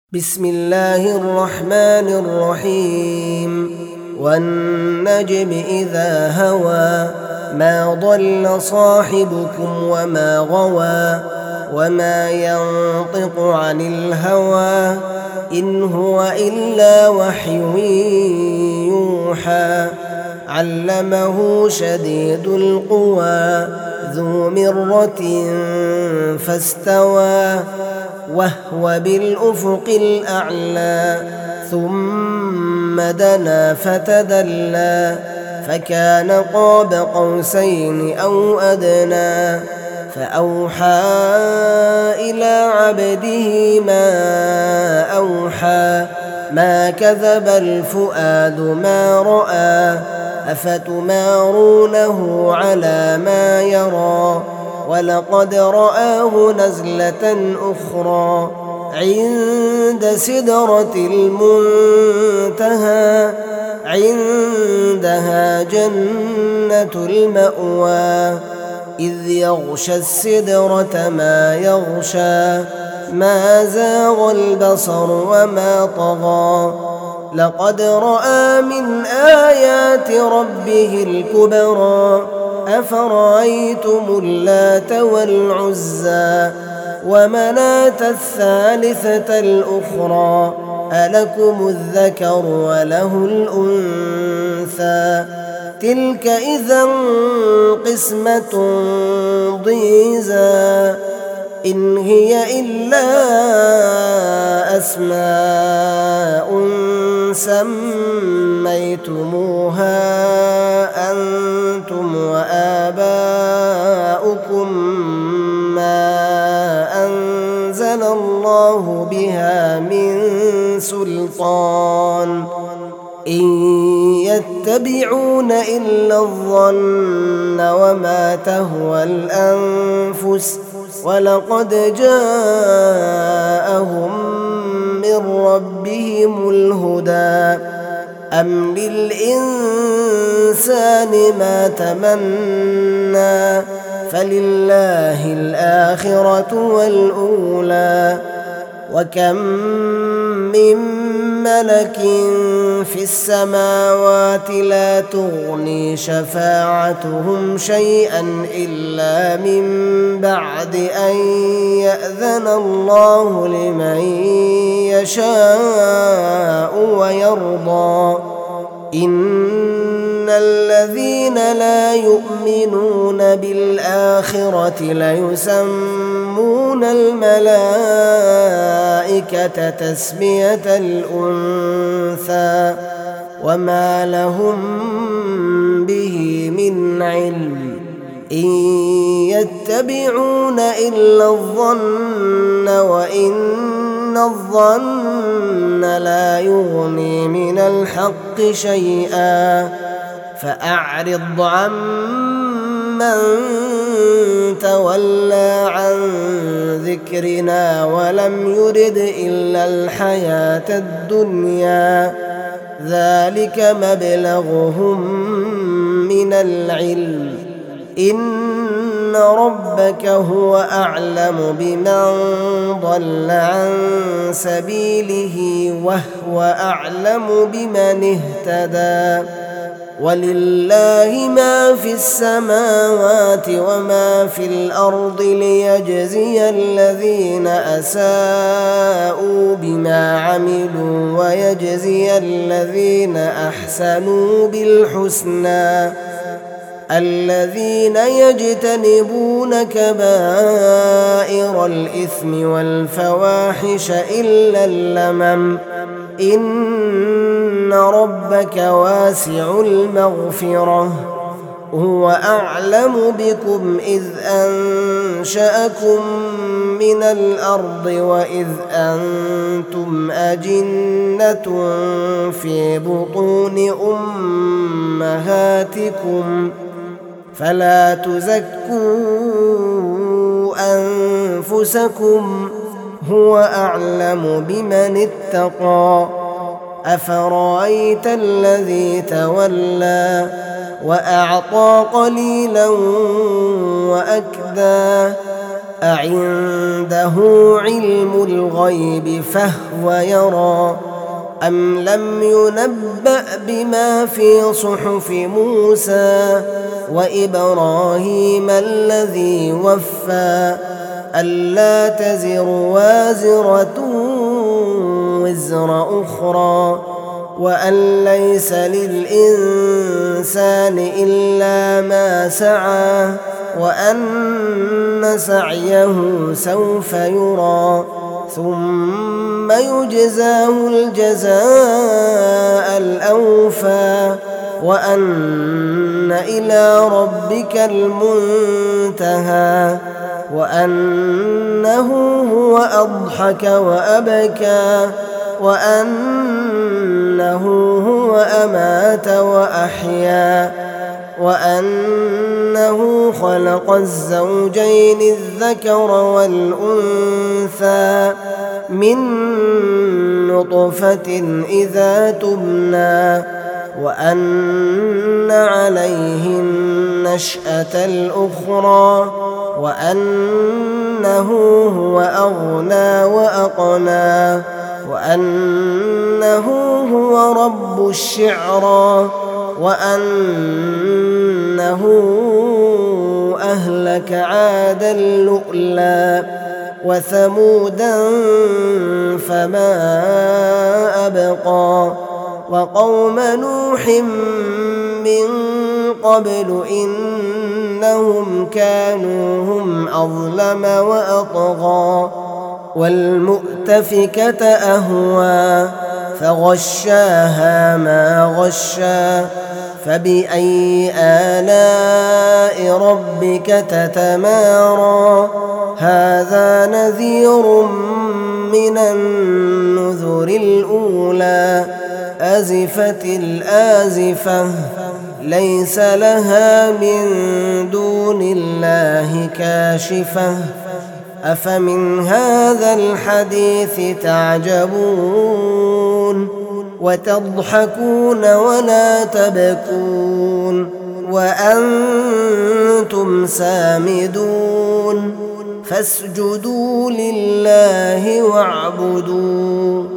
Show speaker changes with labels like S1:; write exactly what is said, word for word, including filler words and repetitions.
S1: بسم الله الرحمن الرحيم والنجم إذا هوى ما ضل صاحبكم وما غوى وما ينطق عن الهوى إن هو إلا وحي يوحى علمه شديد القوى ذو مرة فاستوى وهو بالأفق الأعلى ثم دنا فتدلى فكان قاب قوسين أو أدنى فأوحى إلى عبده ما أوحى ما كذب الفؤاد ما رأى أفتمارونه على ما يرى ولقد رآه نزلة أخرى عند سدرة المنتهى عندها جنة المأوى إذ يغشى السدرة ما يغشى ما زاغ البصر وما طغى لقد رأى من آيات ربه الكبرى أفرأيتم اللات والعزى ومناة الثالثة الأخرى ألكم الذكر وله الأنثى تلك إذا قسمة ضيزى إن هي إلا أسماء سميتموها أنتم وآباؤكم ما أنزل الله بها من سلطان إن يتبعون إلا الظن وما تهوى الأنفس ولقد جاءهم من ربهم الهدى أم للإنسان ما تمنى فلله الآخرة والأولى وكم من ملك في السماوات لا تغني شفاعتهم شيئا إلا من بعد أن يأذن الله لمن يشاء ويرضى إن الذين لا يؤمنون بالآخرة ليسمون الملائكة تسمية الأنثى وما لهم به من علم إن يتبعون إلا الظن وإن الظن لا يغني من الحق شيئا فأعرض عمن تولى عن ذكرنا ولم يرد إلا الحياة الدنيا ذلك مبلغهم من العلم إن ربك هو أعلم بمن ضل عن سبيله وهو أعلم بمن اهتدى ولله ما في السماوات وما في الأرض ليجزي الذين أساءوا بما عملوا ويجزي الذين أحسنوا بالحسنى الذين يجتنبون كبائر الإثم والفواحش إلا اللمم إن ربك واسع المغفرة هو أعلم بكم إذ أنشأكم من الأرض وإذ أنتم أجنة في بطون أمهاتكم فلا تزكوا أنفسكم هو أعلم بمن اتقى أفرأيت الذي تولى وأعطى قليلا وأكدى أعنده علم الغيب فهو يرى أم لم ينبأ بما في صحف موسى وإبراهيم الذي وفى ألا تزر وازرة وزر أخرى وأن ليس للإنسان إلا ما سعى وأن سعيه سوف يرى ثم يجزاه الجزاء الأوفى وأن إلى ربك المنتهى وأنه هو أضحك وأبكى وأنه هو أمات وأحيا وأنه خلق الزوجين الذكر والأنثى من نطفة إذا تمنى وأن عليه النشأة الأخرى وأنه هو أغنى وأقنى وأنه هو رب الشعرى وأنه أهلك عادا الأولى وثمودا فما أبقى وقوم نوح من قبل إنهم كانوا هم أظلم وأطغى والمؤتفكة أهوى فغشاها ما غشى فبأي آلاء ربك تتمارى هذا نذير من النذر الأولى أزفت الآزفة ليس لها من دون الله كاشفة أفمن هذا الحديث تعجبون وتضحكون ولا تبكون وأنتم سامدون فاسجدوا لله واعبدوا